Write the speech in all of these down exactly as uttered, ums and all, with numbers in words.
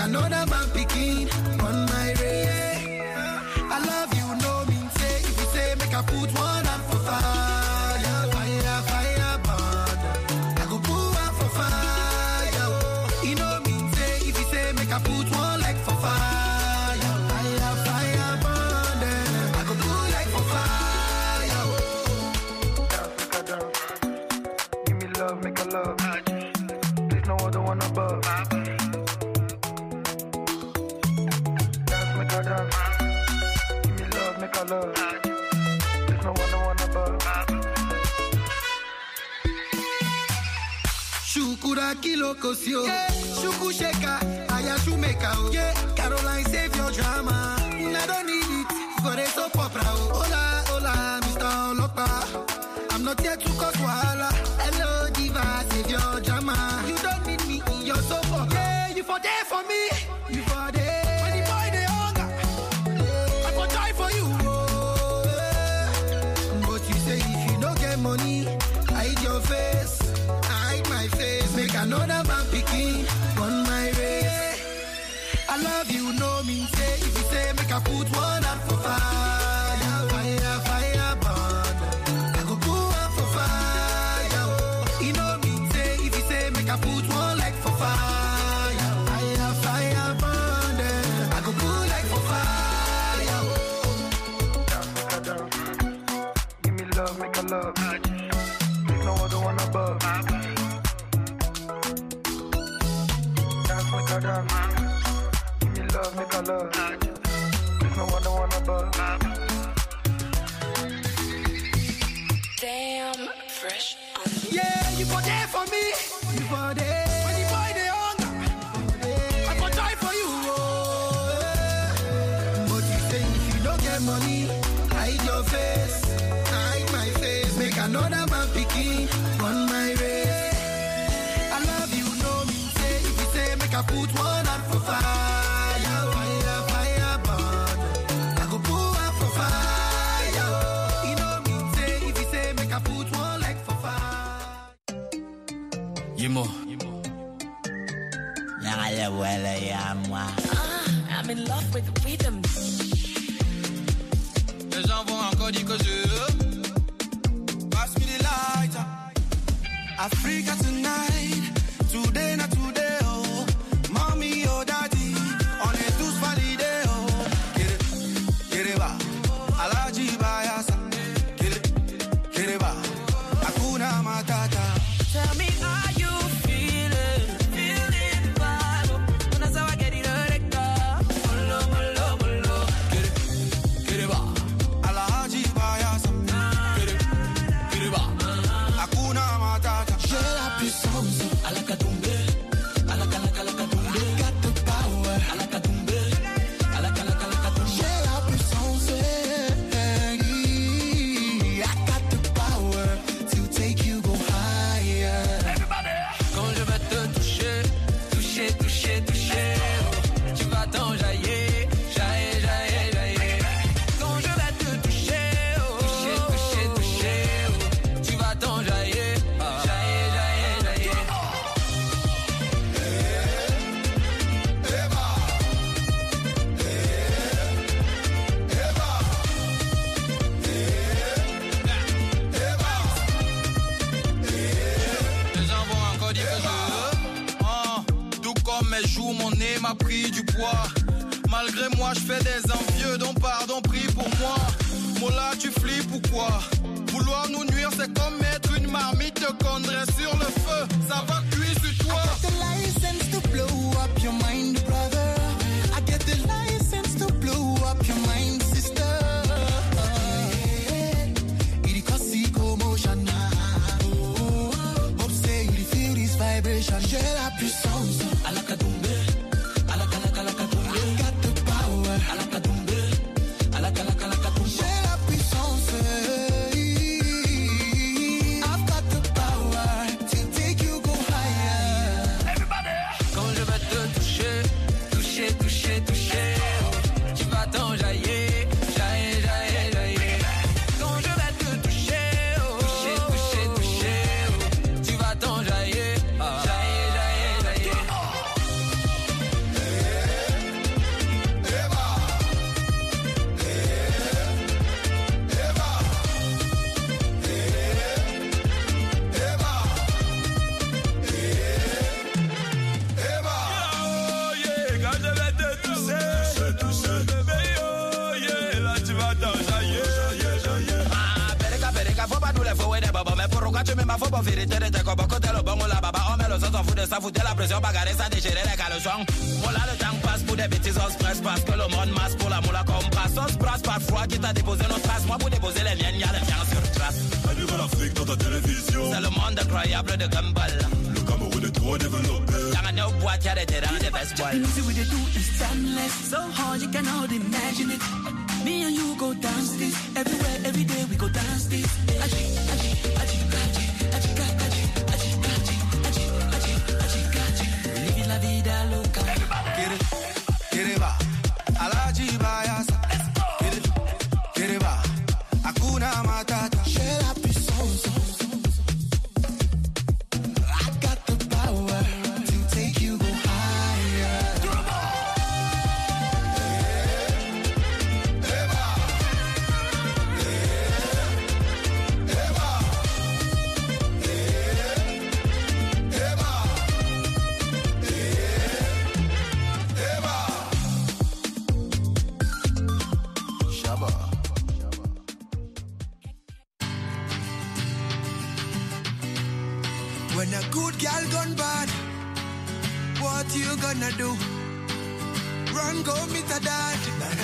another man picking on my way. I love you, no mean say. If you say make I put one hand for fire, fire, fire, burn. I go put one for fire. You know mean say. If you say make I put one leg for fire, fire, fire, burn. I go put leg for fire. Dance, make a dance. Give me love, make a love. There's no other one above. Dance. Give me love, make a love. There's no one, no one above. Shukura kilo kosio, yeah. Shuku sheka, aya shumeka, oh. Yeah. Caroline save your drama. I don't need it for the soap opera. Oh. Hola, hola, Mister Olopa. I'm not here to cause wahala. Hello, diva, save your drama. You don't need me in your soap opera. Yeah, you for there for me. You for there. Money, hide your face, hide my face. Make another man picking on my way. I love you, no mean say. If you say make I put one hand for fire, fire, fire, burn. I go put one for fire. You know mean say. If you say make I put one leg for fire, fire, fire, burn. I go put leg for fire. Dance, make a dance. Give me love, make a love. There's no other one above. Dance, make a dance. Give me love, make a love. There's no other one above. Damn, fresh on the yeah, you for there for me. You for there. When the boy they hunger, I for die for you. Oh, yeah. But you say if you don't get money, hide your face. Make another man picking on my way. I love you, no mean say. If you say make I put one hand for fire, fire, fire, burn. I go put one for fire. You know mean say. If you say make I put one leg for fire. Yemo. I'm in love with the rhythm. Les gens vont encore dire que je. Africa tonight, today not today, oh. Mommy, oh daddy, on est tous validés, oh. Get it, get it ba, Alaji Bayasa. Get it, get it ba, Hakuna Matata. Tell me how you feeling, feeling vibe. When I saw I get it, I go. Molo, molo, molo. Get it, get it ba, Alaji Bayasa. Get it, get it ba, Hakuna Matata. à la Katumbe, à la Kalaka la Katumbe. I got the power, à la Katumbe, à la Kalaka la Katumbe. j'ai la puissance, I got the power to take you go higher. Everybody. Quand je vais te toucher, toucher, toucher, toucher, oh, tu vas t'enjailler, jaillir, jaillir, jaillir. Quand je vais te toucher, oh, toucher, toucher, toucher, oh, tu vas t'enjailler, jaillir, jaillir, jaillir. Les gens vont encore dire que je oh, tout comme mes joues, mon nez m'a pris du poids. Malgré moi, je fais des envieux, donc pardon, prie pour moi. Mola, tu flippes ou quoi? Vouloir nous nuire, c'est comme mettre une marmite de condré sur le feu. Ça va cuire sur toi. I got the license to blow up your mind, brother. I get the license to blow up your mind, sister. It cause commotion. Hope say you feel this vibration. J'ai la puissance. À la Katumbe, à la Kalaka la Katumbe. I got the power. À la Katumbe, à la Kalaka la Katumbe. J'ai la puissance. pas tous les faux et des babas. Mais pourquoi tu mets ma faute pour vérité de tes copains? Côté le bon ou la baba. Oh, mais les autres s'en foutent de ça, foutre la pression, bagarrer ça, déchirer les caleçons. Moi là, le temps passe pour des bêtises, on se presse parce que le monde masse pour la moula comme passe. On se brasse parfois, qui t'a déposé nos traces. Moi, pour déposer les miennes, y'a les miens sur trace. Un nouvel Afrique dans ta télévision. C'est le monde incroyable de Gumball. Le Cameroun est trop développé. Y'a un néo boîte, y'a des terrains, des baseball. The music we they do is timeless, so hard you cannot imagine it. Me and you go dance this, everywhere, every day we go dance this. Aji, aji, aji, aji, aji, aji, aji, aji, aji, aji, aji, aji. Living la vida loca. Get it, get it va. Alaji Bayasa. Get it, get it va. Hakuna Matata. Share la puissance. I got the power to take you go higher. When a good girl gone bad, what you gonna do? Run, go meet a dad.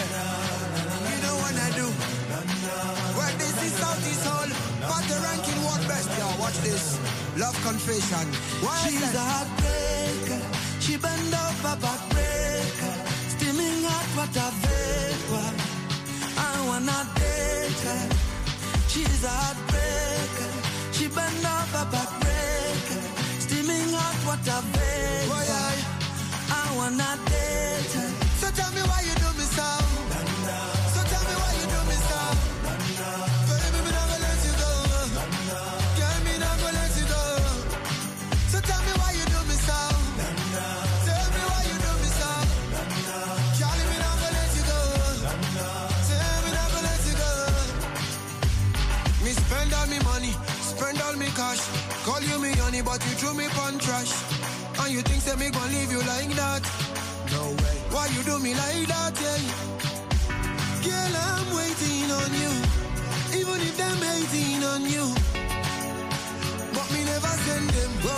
You know what I do. Well, this is Southeast Hall, but the ranking what best. Yeah, watch this. Love confession. Why She's a heartbreaker. She bend over backbreaker. Steaming hot water vapor. I wanna date her. She's a heartbreaker. She bend over backbreaker. Steaming hot water vapor. Why I, I wanna date her. So tell me why you do me so. So tell me why you do me so. Baby, me not gonna let you go. Girl, me not gonna let you go. So tell me why you do me so. Tell me why you do me so. Charlie, me not gonna let you go. Tell me not gonna let you go. Me spend all me money, spend all me cash. Call you me honey, but you threw me pon trash. And you think say me gon' leave you like that? No way. Why you do me like that, yeah? Girl, I'm waiting on you. Even if them hating on you. But me never send them go.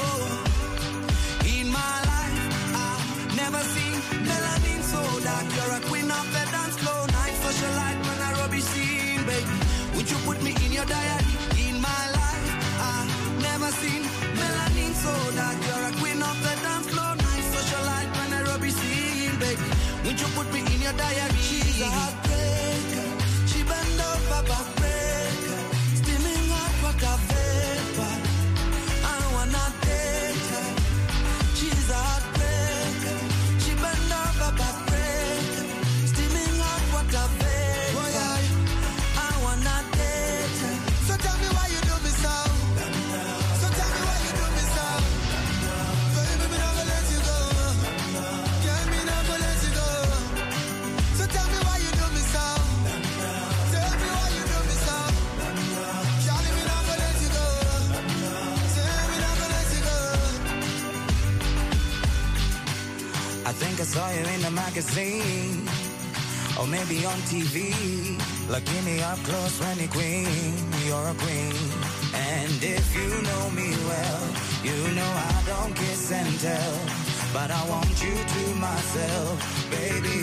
In my life, I've never seen melanin so dark. You're a queen of the dance floor. Night socialite when I rubbish scene, baby. Would you put me in your diary? In my life, I've never seen melanin so dark. You're a queen of the dance floor. Night socialite when I rubbish scene, baby. Would you put me in your diary? She's a heartbreaker. She bend over backbreaker. Steaming hot water vapor. I wanna date her. She's a heartbreaker. She bend over backbreaker. Steaming hot water vapor. I wanna date her. So tell me why you do me so. So tell me why you do me so. Baby, me not gonna let you go. Girl, me not gonna let you go. So tell me why you do me so. Tell me why you do me so. Charlie, me not gonna let you go. Tell me not gonna let you go. I think I saw you in the magazine, or maybe on T V. Looking me up close when you're queen, you're a queen. And if you know me well, you know I don't kiss and tell, but I want you to myself, baby.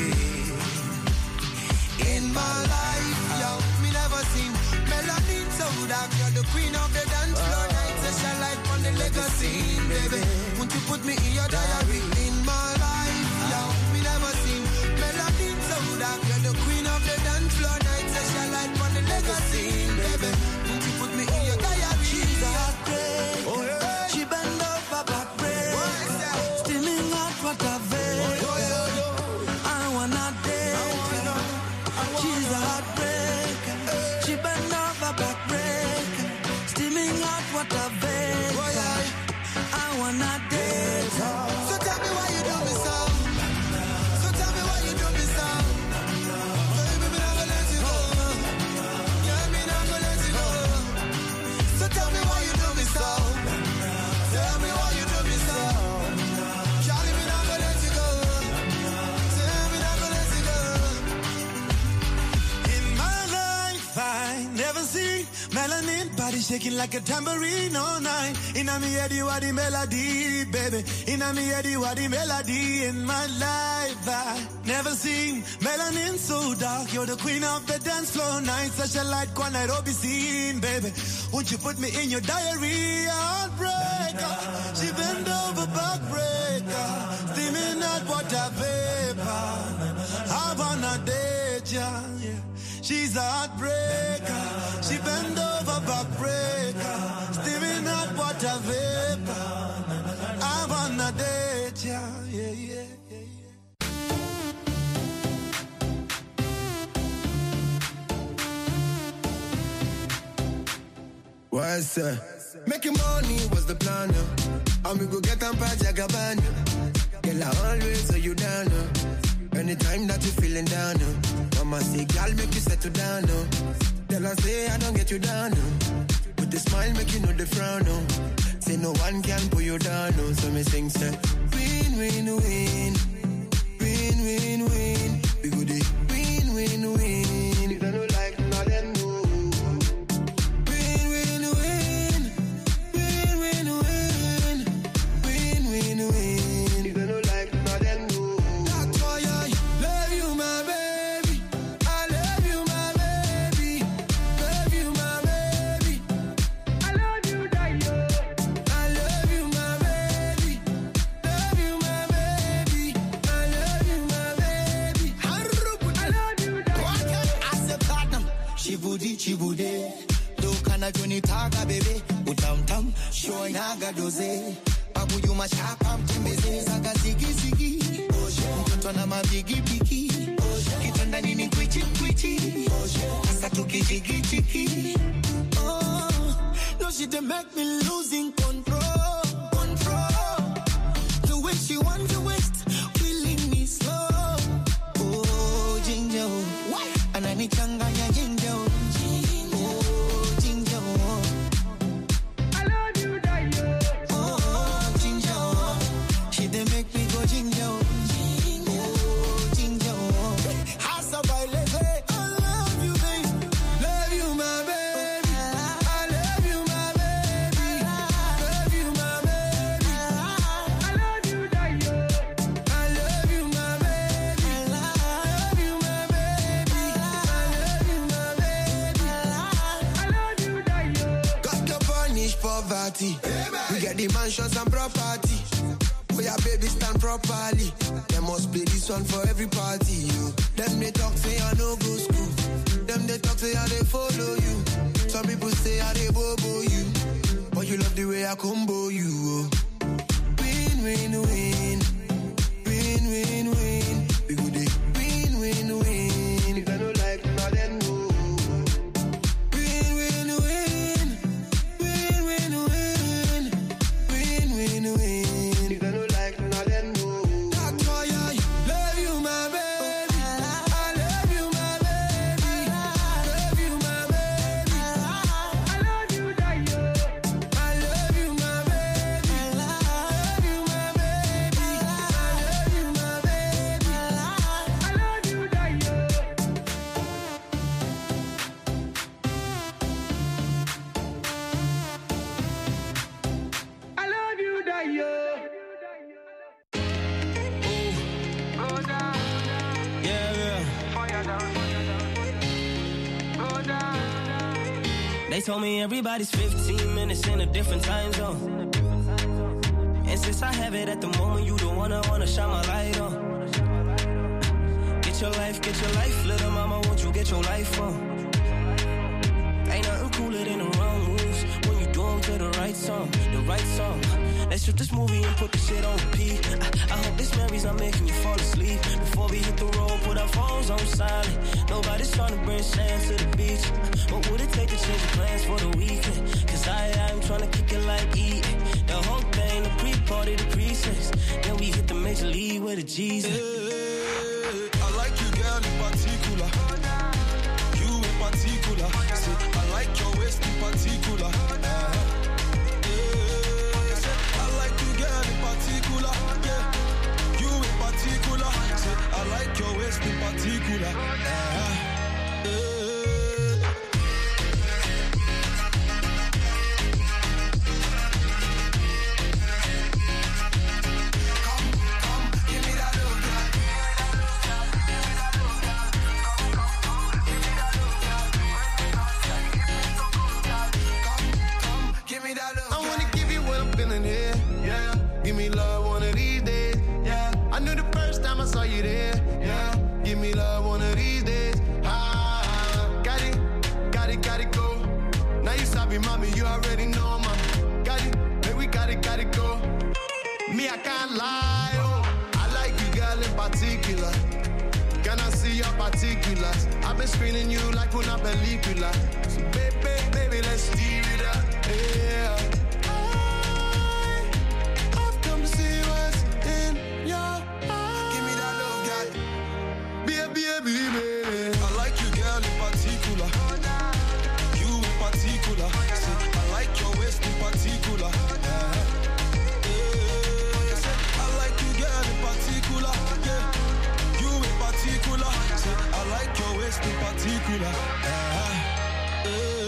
In my life, yo, me never seen melanin so dark. You're the queen of the dance floor. Night session light on the legacy, baby. Won't you put me in your diary? In my life, yo, me never seen melanin so dark. You're the queen of the dance floor. Night session light on the legacy, baby. Won't you put me in your diary? She's a heartbreaker. Oh, yeah. She bend over backbreaker. Steaming hot water vapor. I wanna date her. She's a heartbreaker. She bend over backbreaker. Steaming hot water vapor. I wanna date her. So tell me why you do me so. So tell me why you do me so. Baby, me not gonna let you go. Yeah, me not gonna let you go. So tell me why you do me so. Tell me why you do me so. Charlie, me not gonna let you go. Tell me not gonna let you go. In my life, I never see melanin body shaking like a tambourine all night. Inna me head you are the melody, baby. Inna me head you are the melody in my life. I never seen melanin so dark. You're the queen of the dance floor night. Such a light one I'd be seen, baby. Won't you put me in your diary? Heartbreaker, she bend over backbreaker, steaming hot water vapor. I wanna date ya, yeah. She's a heartbreaker, she bend over backbreaker, steaming hot water vapor. I wanna date ya, yeah, yeah, yeah, yeah. What's up? Making money was the plan, uh. and we go get them by Jagaban. Girl, I always hold you down, uh. anytime that you feeling down. Uh. Mama say, girl, make you settle down. Uh. Tell her, say, I don't get you down. Uh. With the smile, make you know the frown. Uh. Say, no one can pull you down. Uh. So me sing, say, win, win, win. Win, win, win. We go the win, win, win. You don't know like nothing. Chibude, do kana joni taga bebe, utam tam, show naga doze, babu yuma chapam timbeze, zaga zigi zigi, mtoto na mabigi bigi, kitanda nini kwichi kwichi, asa tuki jigi jigi. Oh, no she dey make me losing control, control. The way she want to waste, killing me slow. Oh, ginger, anani changanya ginger. We get the mansions and property. We are baby stand properly. They must play this one for every party. You. Them they talk say I no go school. Them they talk say I they follow you. Some people say I they bobo you. But you love the way I combo you. Oh. Win, win, win. Win, win, win. We go dey win, win, win. If I don't like nothing, no. They told me everybody's fifteen minutes in a different time zone. And since I have it at the moment, you the one I wanna shine my light on. Get your life, get your life, little mama, won't you get your life on? Ain't nothing cooler than the wrong moves when you do them to the right song, the right song. Let's shoot this movie and put the shit on repeat. I, I hope this memory's not making you fall asleep. Before we hit the road, put our phones on silent. Nobody's trying to bring sand to the beach. What would it take to change the plans for the weekend? Cause I, I'm trying to kick it like E. The whole thing, the pre-party, the pre-sex. Then we hit the major league with the G's. Hey, I like you, girl, in particular. You in particular. See, I like your waist in particular. Uh, particular, yeah. You in particular, say I like your waist in particular. Uh, uh. can't lie. Oh, I like you, girl, in particular. Can I see your particulars? I've been screening you like una película. So baby, baby, let's steer it up. Yeah. I, I've come to see what's in your eyes. Give me that love, girl. Baby, baby, baby. I like you, girl, in particular. You in particular. See, I like your waist in particular. Yeah. Yeah. I like you, girl, in particular. Yeah. You in particular. See, I like your waist in particular. Yeah. Yeah.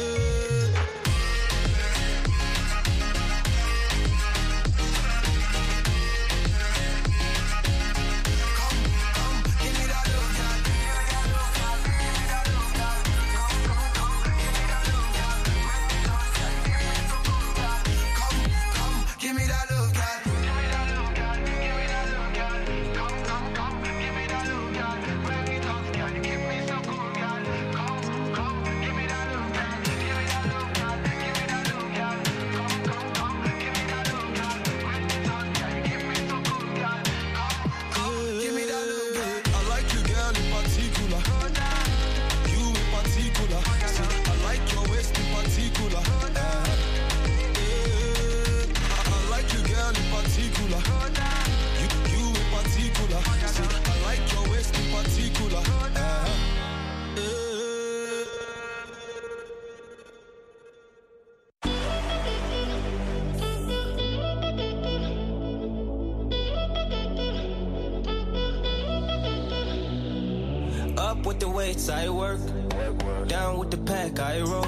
I work, down with the pack, I roll.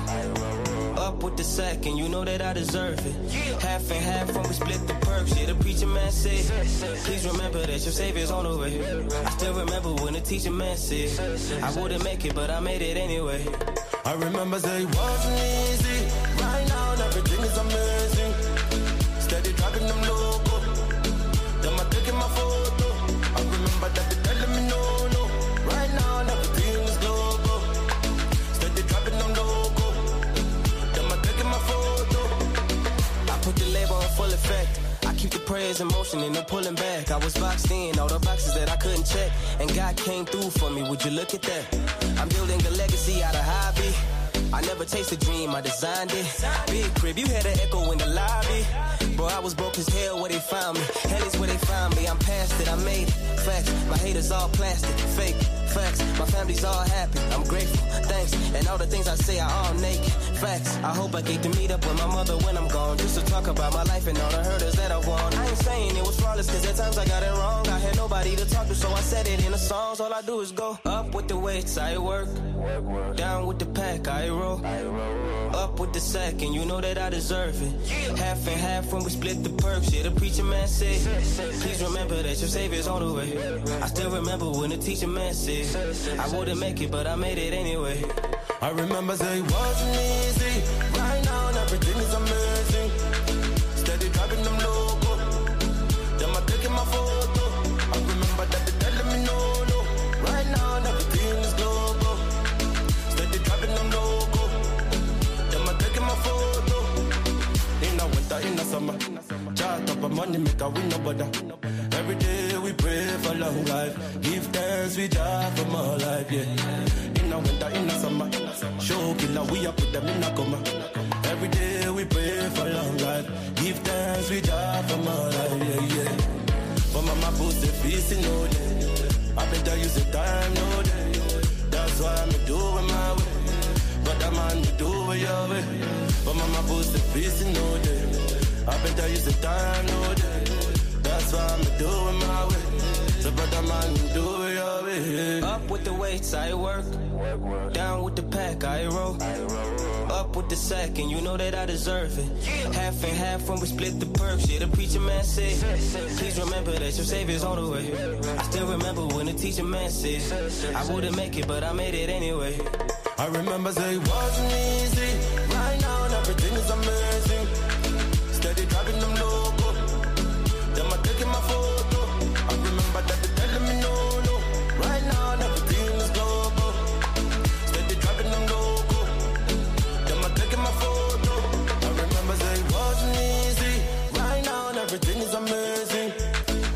Up with the sack, and you know that I deserve it. Half and half when we split the perks. Yeah, the preacher man said, please remember that your savior's on the way. I still remember when the teacher man said, I wouldn't make it, but I made it anyway. I remember say it wasn't easy. Right now, everything is amazing. Steady dropping them loco. Them I taking my photo. I remember that they telling me no, no. Right now, everything is global. Steady dropping them loco. Them I taking my photo. I put the label on full effect. I keep the prayers in motion and no pulling back. I was boxed in, all the boxes that I couldn't check. And God came through for me, would you look at that? I'm building a legacy out of hobby. I never chased a dream, I designed it. Big crib, you had an echo in the lobby. Bro, I was broke as hell where they found me. Hell is where they found me, I'm past it, I made it. Facts, my haters all plastic, fake. Facts, my family's all happy, I'm grateful, thanks. And all the things I say are all naked. Facts, I hope I get to meet up with my mother when I'm gone. Just to talk about my life and all the hurdles that I won. I ain't saying it was flawless, cause at times I got it wrong. I had nobody to talk to, so I said it in the songs. All I do is go up with the weights, I work. Down with the pack, I roll. Up with the sack, and you know that I deserve it. Half and half when we split the perks. Yeah, the preacher man said, please remember that your savior's on the way. I still remember when the teacher man said, I wouldn't make it, but I made it anyway. I remember say it wasn't easy. Right now, everything is amazing. Steady dropping them loco. Them I taking my photo. I remember that they telling me no, no. Right now, everything is global. Steady dropping them loco. Them I taking my photo. In the winter, in the summer, chart up a money make a win no bother. Every day we pray for long life. Give thanks we jar for more life, yeah. In the winter, in the summer, show killer we up put them in a coma. Every day we pray for long life. Give thanks we jar for more life, yeah, yeah. But mama put the feast in no day. I better use the time no day. That's why I'm doing my way. But that man you do it your way. But mama put the feast in no day. I better use the time no day. That's why I'm doing my way. So brother man, do it your way. Up with the weights, I work. Down with the pack, I roll. Up with the sack, and you know that I deserve it. Half and half when we split the perks. Yeah, the preacher man said, please remember that your savior's on the way. I still remember when the teacher man said, I wouldn't make it, but I made it anyway. I remember say it wasn't easy. Right now, everything is amazing. Steady dropping them loco. Them I taking my photo. I remember that they telling me no, no. Right now, everything is global. Steady dropping them loco. Them I taking my photo. I remember say it wasn't easy. Right now, everything is amazing.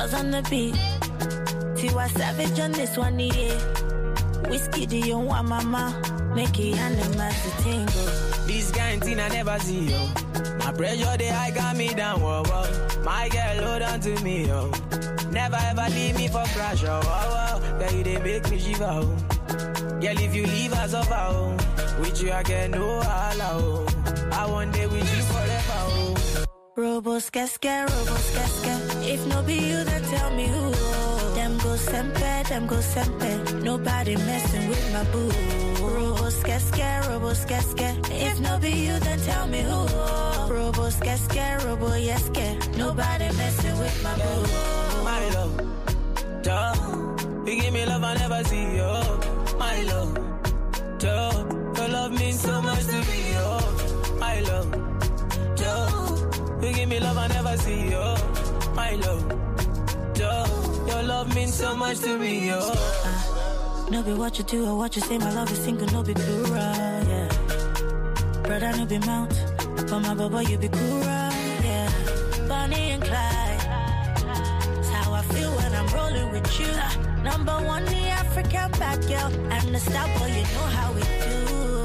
girls on the beat. Tiwa Savage on this one, yeah. Whiskey, do you want mama? Make it animals to tingle. This kind thing I never see, yo. My pressure, they high got me down, whoa, whoa. My girl, hold on to me, yo. Never ever leave me for crash, oh, whoa, whoa. Girl, you they make me shiver, oh. Girl, if you leave us over, oh. With you, I get no holla, oh. I want day with you forever, oh. Robo skeske, robo skeske. If no be you, then tell me who. Them go sempe, them go sempe. Nobody messing with my boo. Robo skeske, robo skeske. If no be you, then tell me who. Robo skeske, robo yeske. Nobody messing with my boo. My love, duh. You give me love I never see, oh. My love, duh. Your love means so much to me, oh. My love, duh. You give me love I never see, oh. My love, duh. Your love means so much to me, oh. Uh, no be what you do or what you say, my love is single, no be plural, yeah. Brother, no be mount, but my baba, you be cool, yeah. Bonnie and Clyde, that's how I feel when I'm rolling with you. Number one, the African bad girl, and the star boy, you know how we do.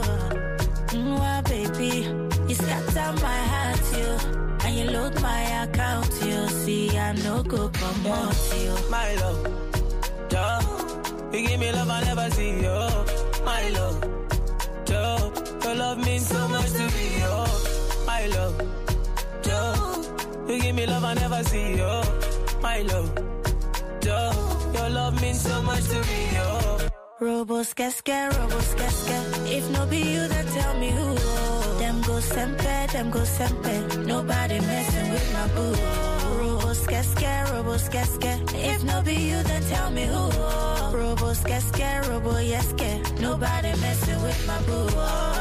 Mwah, baby, you scatter my heart, you. And you load my account, you see, I no go come out, you. My love, duh. You give me love I never see, oh. My love, duh. Your love means so much to me, oh. My love, duh. You give me love I never see, oh. My love, duh. Your love means so much to me, oh. Robo skeske, robo skeske. If no be you, then tell me who. Them go sempe, them go sempe. Nobody messing with my boo. Robo skeske, robo skeske. If no be you, then tell me who. Robo skeske, robo yeske. Nobody messing with my boo.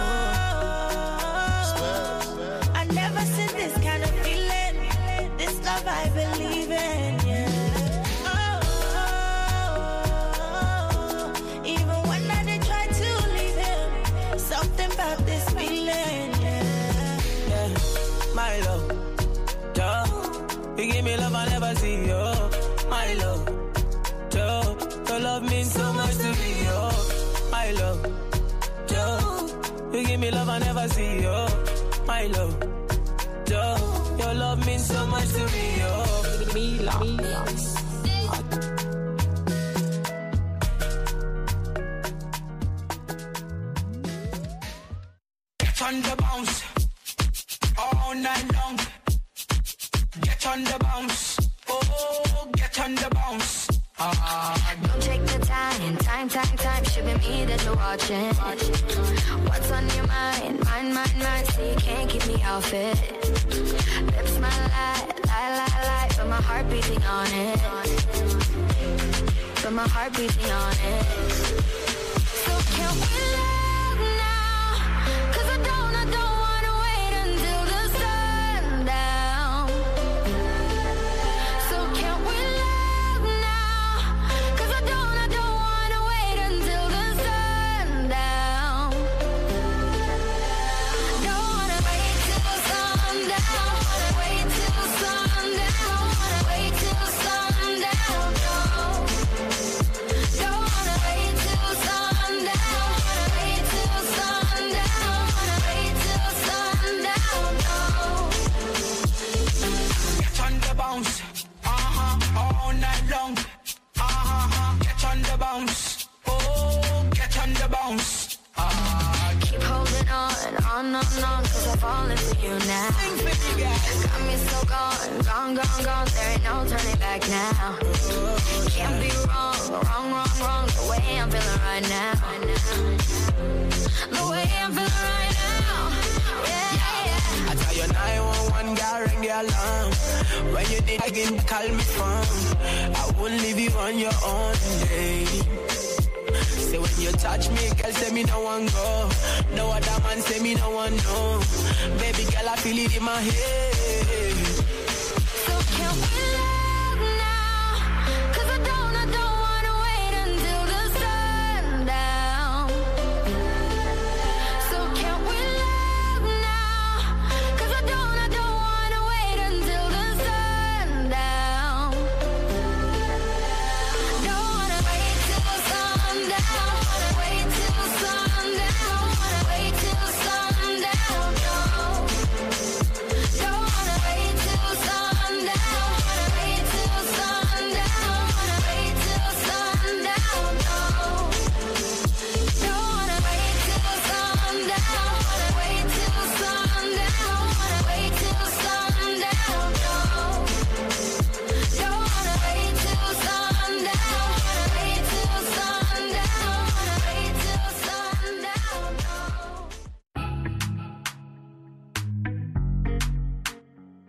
I never seen this kind of feeling. This love I believe in, yeah. About this feeling, yeah. Yeah, my love, duh. You give me love I never see, oh. My love, duh. Your love means so much to me, oh. My love, duh. You give me love I never see, oh. My love, duh. Your love means so much to me, oh. Me love, me love. On the bounce, all night long. Get on the bounce, oh, get on the bounce. Ah, don't take the time, time, time, time. Should be me that you're watching. What's on your mind, mind, mind, mind? So you can't keep me off it. Lips my lie, lie, lie, lie, but my heart beating on it. But my heart beating on it. So can we love now? Cause I don't, I don't wanna wait until the sundown. So can we love now? Cause I don't, I don't wanna wait until the sundown. Don't wanna wait till sundown. Wanna wait till sundown. Wanna wait till sundown. No. Don't wanna wait till sundown. Wanna wait till sundown. Wanna wait till sundown. No. get on the bounce, uh-huh, all night long. Uh-huh, get on the bounce, oh, get on the bounce. Ah, Keep holding on, on, on, on, cause I'm falling for you now. Got me so gone, gone, gone, gone. There ain't no turning back now. Can't be wrong, wrong, wrong, wrong. The way I'm feeling right now. The way I'm feeling right now. Yeah, yeah. I tell you nine one one, girl, ring the alarm. When you need again, call me from. I won't leave you on your own day. Say when you touch me, girl, say me no one go. No other man say me no one know. Baby girl, I feel it in my head. So can we love now? Cause I don't, I don't wanna wait until the sundown. So can we love now? Cause I don't, I don't wanna wait until the sundown.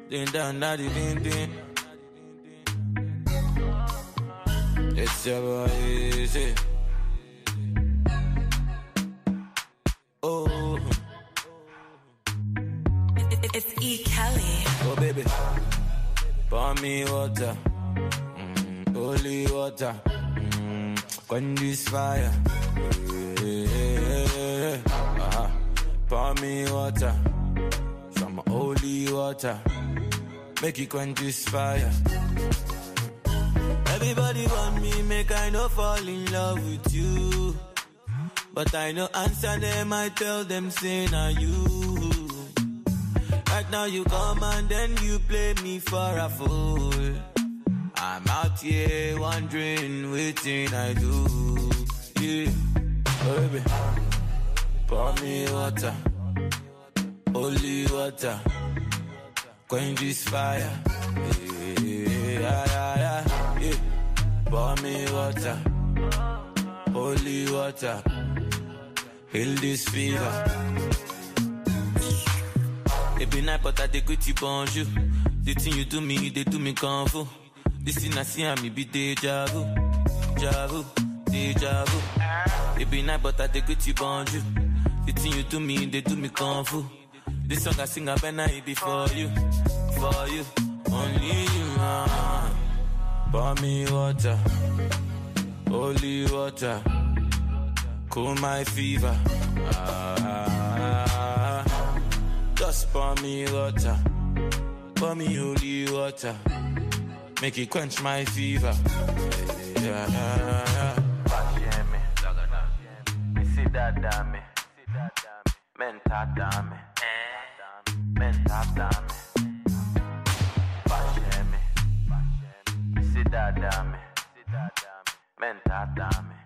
Din dan da di din din. It's your boy Easy. Oh, it's E. Kelly. Oh baby, pour me water, mm, holy water, mm, quench this fire. Yeah, yeah, yeah. Uh-huh. Pour me water, some holy water, make it quench this fire. Everybody want me, make I no fall in love with you. But I no answer them, I tell them, say, now you. Right now you come and then you play me for a fool. I'm out here wondering, waiting I do. Yeah, oh, baby, pour me water, holy water, quench this fire. Yeah, yeah, yeah, yeah, yeah. Pour me water, holy water, heal this fever. Every night, but I take good bonjour. The thing you do me, they do me kung fu. This thing I see, I me be deja vu, deja vu, deja vu. Every night, but I take good bonjour. The thing you do me, they do me kung fu. This song I sing, I better it be for you, for you, only you, man. Pour me water, holy water, cool my fever. Ah, just pour me water, pour me holy water, make it quench my fever. Yeah, yeah, yeah. Me see that damn me, men tap damn me, men tap damn me. See that damn me, men tap damn me.